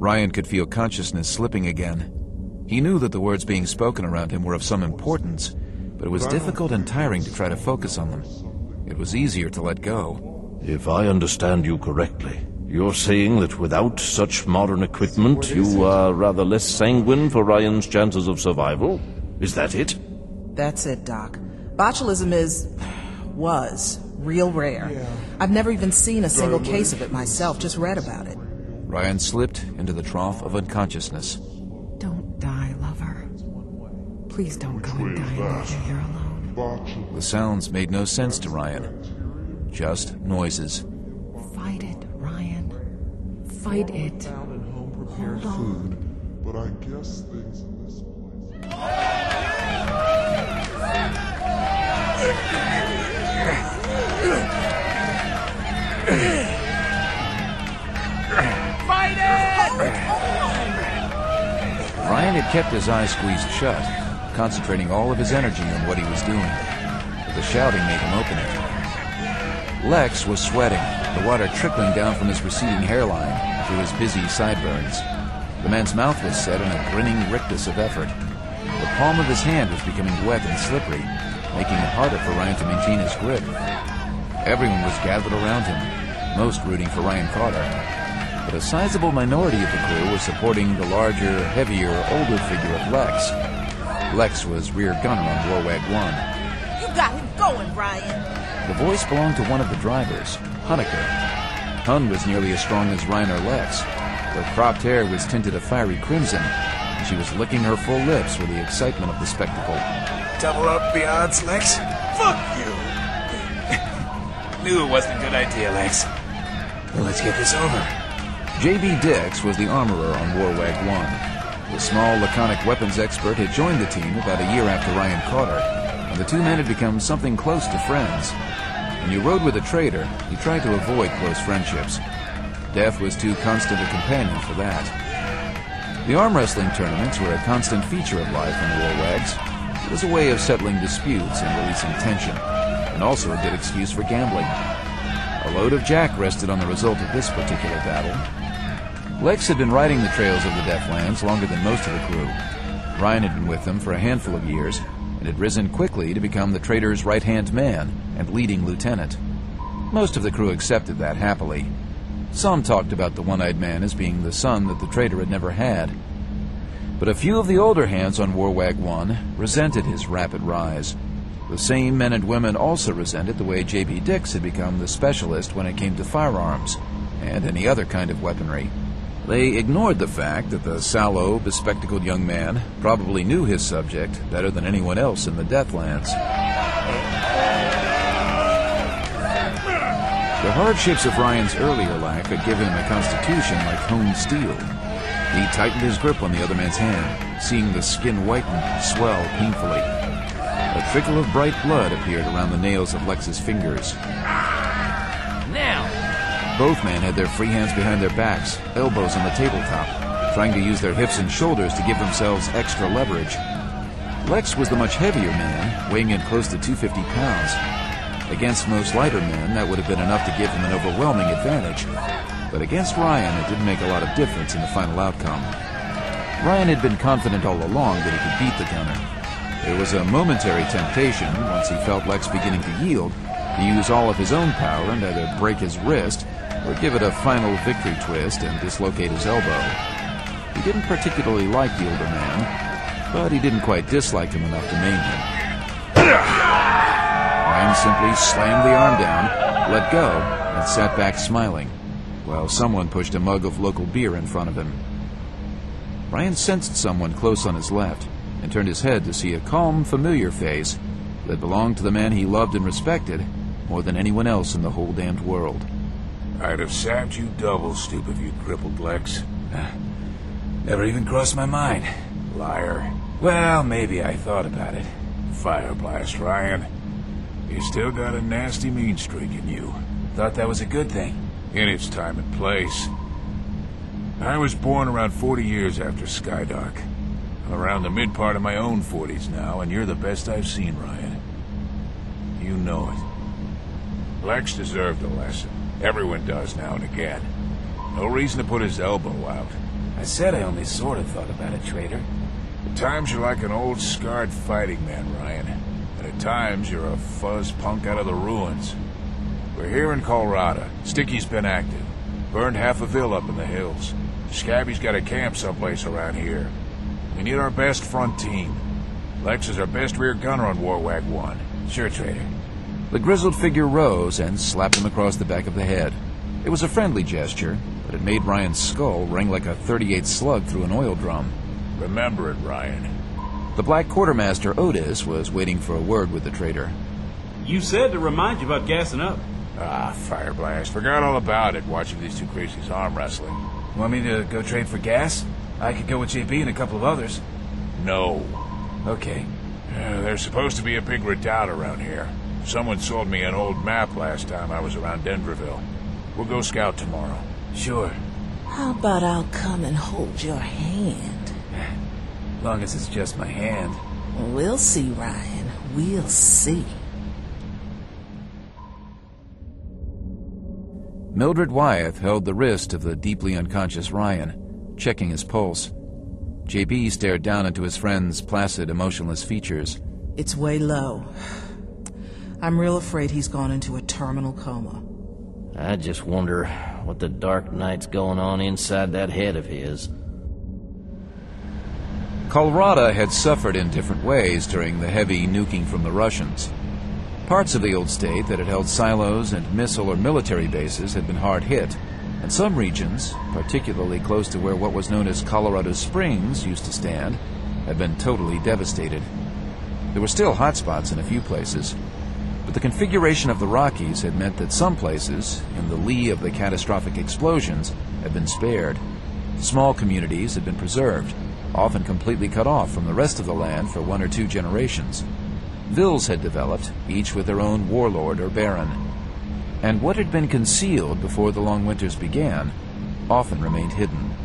Ryan could feel consciousness slipping again. He knew that the words being spoken around him were of some importance, but it was difficult and tiring to try to focus on them. It was easier to let go. If I understand you correctly, you're saying that without such modern equipment, you are rather less sanguine for Ryan's chances of survival? Is that it? That's it, Doc. Botulism was real rare. I've never even seen a single case of it myself, just read about it. Ryan slipped into the trough of unconsciousness. Don't die, lover. Please don't go and die and leave me here alone. The sounds made no sense to Ryan. Just noises. Fight it, Ryan. Fight it. Hold on. But I guess things in this place... Fight it! Ryan had kept his eyes squeezed shut, concentrating all of his energy on what he was doing. But the shouting made him open it. Lex was sweating, the water trickling down from his receding hairline through his busy sideburns. The man's mouth was set in a grinning rictus of effort. The palm of his hand was becoming wet and slippery, making it harder for Ryan to maintain his grip. Everyone was gathered around him, most rooting for Ryan Carter. But a sizable minority of the crew was supporting the larger, heavier, older figure of Lex. Lex was rear gunner on Warwag 1. You got him going, Ryan. The voice belonged to one of the drivers, Honecker. Hun was nearly as strong as Ryan or Lex. Her cropped hair was tinted a fiery crimson, and she was licking her full lips with the excitement of the spectacle. Double up the odds, Lex? Fuck you! Knew it wasn't a good idea, Lex. Well, let's get this over. J.B. Dix was the armorer on Warwag 1. The small, laconic weapons expert had joined the team about a year after Ryan Carter, and the two men had become something close to friends. When you rode with a traitor, you tried to avoid close friendships. Death was too constant a companion for that. The arm wrestling tournaments were a constant feature of life on Warwags. It was a way of settling disputes and releasing tension, and also a good excuse for gambling. A load of jack rested on the result of this particular battle. Lex had been riding the trails of the Deathlands longer than most of the crew. Ryan had been with them for a handful of years, and had risen quickly to become the traitor's right-hand man and leading lieutenant. Most of the crew accepted that happily. Some talked about the one-eyed man as being the son that the traitor had never had. But a few of the older hands on Warwag 1 resented his rapid rise. The same men and women also resented the way J.B. Dix had become the specialist when it came to firearms and any other kind of weaponry. They ignored the fact that the sallow, bespectacled young man probably knew his subject better than anyone else in the Deathlands. The hardships of Ryan's earlier life had given him a constitution like honed steel. He tightened his grip on the other man's hand, seeing the skin whiten and swell painfully. A trickle of bright blood appeared around the nails of Lex's fingers. Now! Both men had their free hands behind their backs, elbows on the tabletop, trying to use their hips and shoulders to give themselves extra leverage. Lex was the much heavier man, weighing in close to 250 pounds. Against most lighter men, that would have been enough to give him an overwhelming advantage. But against Ryan, it didn't make a lot of difference in the final outcome. Ryan had been confident all along that he could beat the gunner. There was a momentary temptation, once he felt Lex beginning to yield, to use all of his own power and either break his wrist or give it a final victory twist and dislocate his elbow. He didn't particularly like the older man, but he didn't quite dislike him enough to maim him. Ryan simply slammed the arm down, let go, and sat back smiling, while someone pushed a mug of local beer in front of him. Ryan sensed someone close on his left and turned his head to see a calm, familiar face that belonged to the man he loved and respected more than anyone else in the whole damned world. I'd have sapped you double, stoop, if you'd crippled Lex. Never even crossed my mind. Liar. Well, maybe I thought about it. Fire blast, Ryan. You still got a nasty mean streak in you. Thought that was a good thing. In its time and place. I was born around 40 years after Skydock. I'm around the mid-part of my own 40s now, and you're the best I've seen, Ryan. You know it. Lex deserved a lesson. Everyone does now and again. No reason to put his elbow out. I said I only sort of thought about it, traitor. At times you're like an old, scarred fighting man, Ryan. And at times you're a fuzz punk out of the ruins. We're here in Colorado. Sticky's been active. Burned half a Ville up in the hills. Scabby's got a camp someplace around here. We need our best front team. Lex is our best rear gunner on Warwag 1. Sure, traitor. The grizzled figure rose and slapped him across the back of the head. It was a friendly gesture, but it made Ryan's skull ring like a .38 slug through an oil drum. Remember it, Ryan. The Black Quartermaster Otis was waiting for a word with the traitor. You said to remind you about gassing up. Ah, Fire Blast. Forgot all about it watching these two crazies arm wrestling. Want me to go trade for gas? I could go with JB and a couple of others. No. Okay. There's supposed to be a big redoubt around here. Someone sold me an old map last time I was around Denverville. We'll go scout tomorrow. Sure. How about I'll come and hold your hand? Long as it's just my hand. We'll see, Ryan. We'll see. Mildred Wyeth held the wrist of the deeply unconscious Ryan, checking his pulse. JB stared down into his friend's placid, emotionless features. It's way low. I'm real afraid he's gone into a terminal coma. I just wonder what the dark night's going on inside that head of his. Colorado had suffered in different ways during the heavy nuking from the Russians. Parts of the old state that had held silos and missile or military bases had been hard hit, and some regions, particularly close to where what was known as Colorado Springs used to stand, had been totally devastated. There were still hot spots in a few places, but the configuration of the Rockies had meant that some places, in the lee of the catastrophic explosions, had been spared. Small communities had been preserved, often completely cut off from the rest of the land for 1 or 2 generations. Villes had developed, each with their own warlord or baron. And what had been concealed before the long winters began often remained hidden.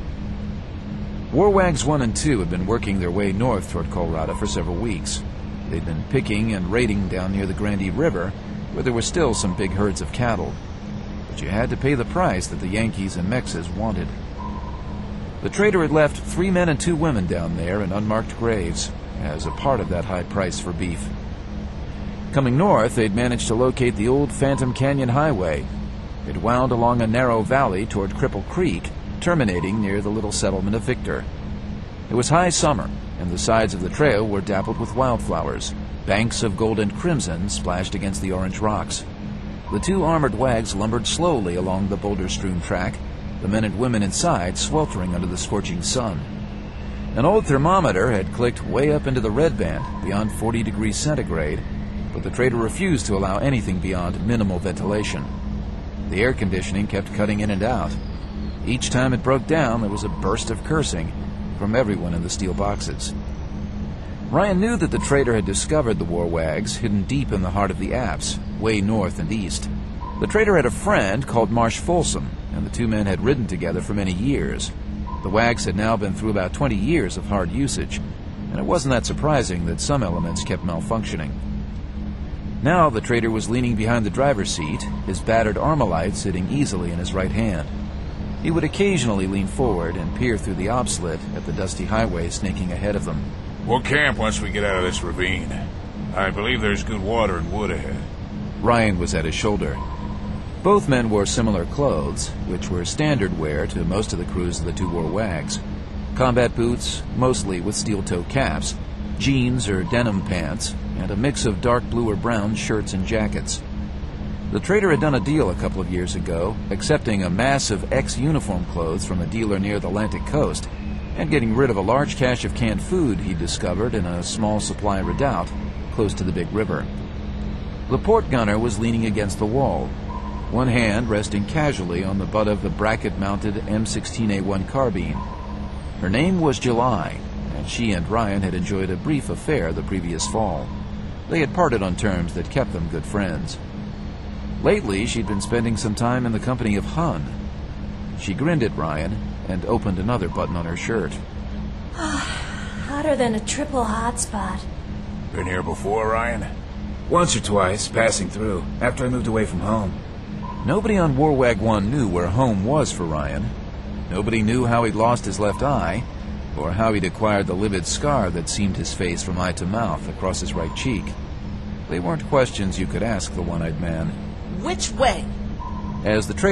Warwags 1 and 2 had been working their way north toward Colorado for several weeks. They'd been picking and raiding down near the Grande River, where there were still some big herds of cattle. But you had to pay the price that the Yankees and Mexes wanted. The trader had left 3 men and 2 women down there in unmarked graves, as a part of that high price for beef. Coming north, they'd managed to locate the old Phantom Canyon Highway. It wound along a narrow valley toward Cripple Creek, terminating near the little settlement of Victor. It was high summer, and the sides of the trail were dappled with wildflowers. Banks of gold and crimson splashed against the orange rocks. The 2 armored wags lumbered slowly along the boulder-strewn track, the men and women inside sweltering under the scorching sun. An old thermometer had clicked way up into the red band, beyond 40 degrees centigrade, but the trader refused to allow anything beyond minimal ventilation. The air conditioning kept cutting in and out. Each time it broke down, there was a burst of cursing from everyone in the steel boxes. Ryan knew that the trader had discovered the Warwags hidden deep in the heart of the Apps, way north and east. The trader had a friend called Marsh Folsom, and the 2 men had ridden together for many years. The Wags had now been through about 20 years of hard usage, and it wasn't that surprising that some elements kept malfunctioning. Now the trader was leaning behind the driver's seat, his battered Armalite sitting easily in his right hand. He would occasionally lean forward and peer through the obslit at the dusty highway snaking ahead of them. We'll camp once we get out of this ravine. I believe there's good water and wood ahead. Ryan was at his shoulder. Both men wore similar clothes, which were standard wear to most of the crews of the 2 Warwags. Combat boots, mostly with steel-toe caps, jeans or denim pants, and a mix of dark blue or brown shirts and jackets. The trader had done a deal a couple of years ago, accepting a mass of ex-uniform clothes from a dealer near the Atlantic coast, and getting rid of a large cache of canned food he'd discovered in a small supply redoubt close to the big river. The port gunner was leaning against the wall, one hand resting casually on the butt of the bracket-mounted M16A1 carbine. Her name was July, and she and Ryan had enjoyed a brief affair the previous fall. They had parted on terms that kept them good friends. Lately, she'd been spending some time in the company of Hun. She grinned at Ryan and opened another button on her shirt. Hotter than a triple hotspot. Been here before, Ryan? Once or twice, passing through, after I moved away from home. Nobody on Warwag 1 knew where home was for Ryan. Nobody knew how he'd lost his left eye, or how he'd acquired the livid scar that seamed his face from eye to mouth across his right cheek. They weren't questions you could ask the one-eyed man. Which way? As the